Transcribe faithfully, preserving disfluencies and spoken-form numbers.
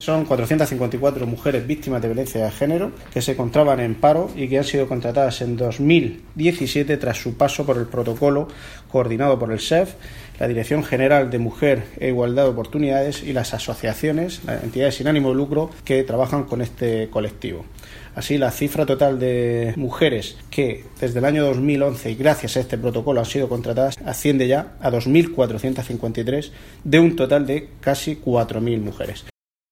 Son cuatrocientas cincuenta y cuatro mujeres víctimas de violencia de género que se encontraban en paro y que han sido contratadas en dos mil diecisiete tras su paso por el protocolo coordinado por el S E F, la Dirección General de Mujer e Igualdad de Oportunidades y las asociaciones, las entidades sin ánimo de lucro que trabajan con este colectivo. Así, la cifra total de mujeres que desde el año dos mil once y gracias a este protocolo han sido contratadas asciende ya a dos mil cuatrocientas cincuenta y tres de un total de casi cuatro mil mujeres.